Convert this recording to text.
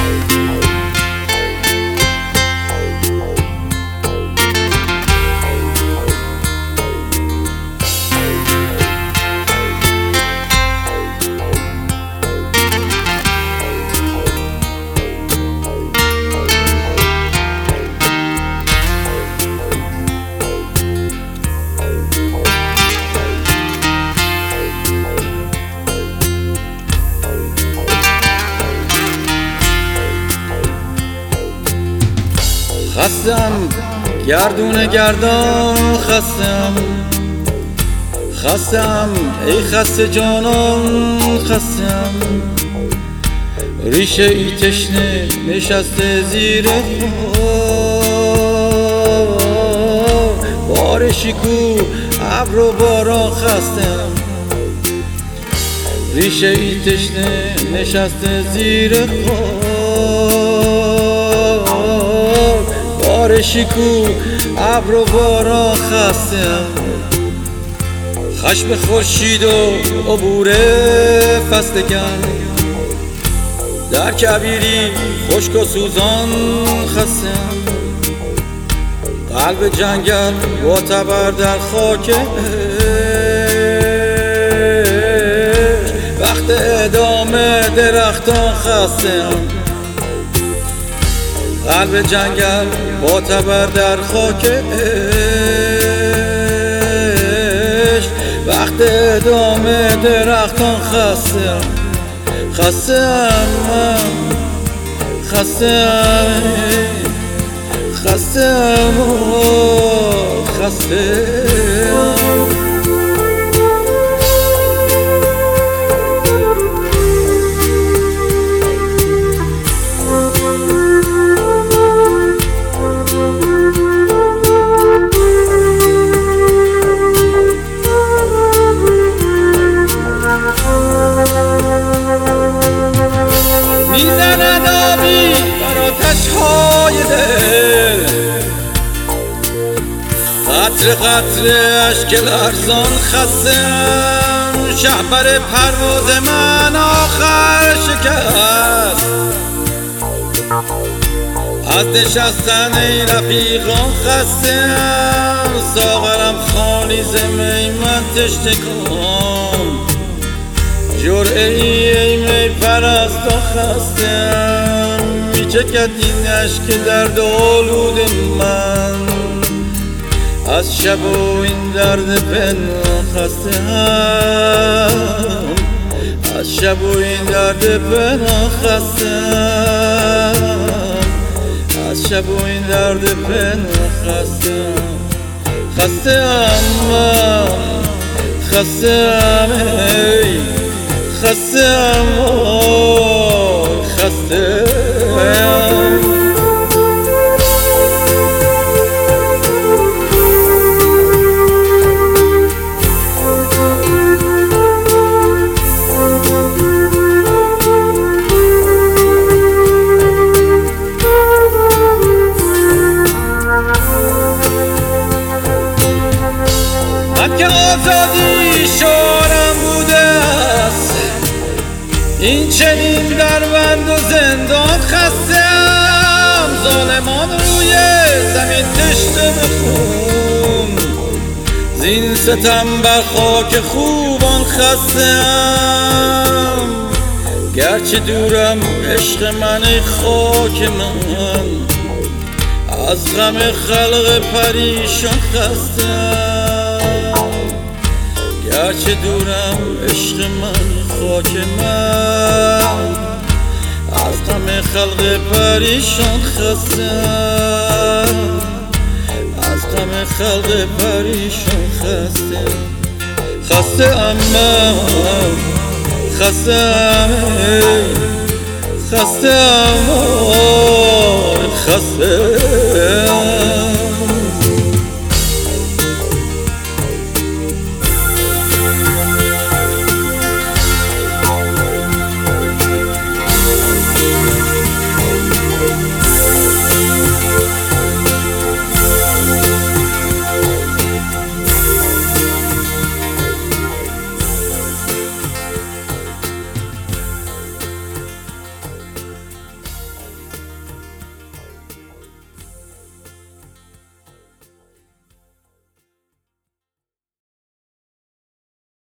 خستم گردون گردان خستم ای خسته جانان خستم ریشه ای تشنه نشسته زیر خار بارشی کو ابر و باران خستم ریشه ای تشنه نشسته زیر خار بارشی کو ابر و باران خستم خشم خورشید و عبور فصل گرم در کبیری خشک و سوزان خستم قلب جنگل معتبر در خاک وقت ادامه درختان خستم قلب جنگل معتبر در خاک وقت ادامه درختان خستم میزند آبی بر آتش‌های دل قطره قطره اشک لرزان خستم شهپر پرواز من آخر شکست از نشستن ای رفیقان خستم ساغرم خالی ز می من تشنه کن جرعه ای می پرستان خستم میچکد این اشک درد آلود من از شب و این درد پنهان خستم از شب و این درد پنهان خستم از شب و این درد پنهان خستم من که آزادی شعارم بوده است این چنین در بند و زندان خستم ظالمان روی زمین تشنه به خون زین ستم بر خاک خوبان خستم گرچه دورم عشق من ای خاک من از غم خلق پریشان خستم گرچه دورم عشق من خاک من از غم خلق پریشان خستم از غم خلق پریشان خستم خستم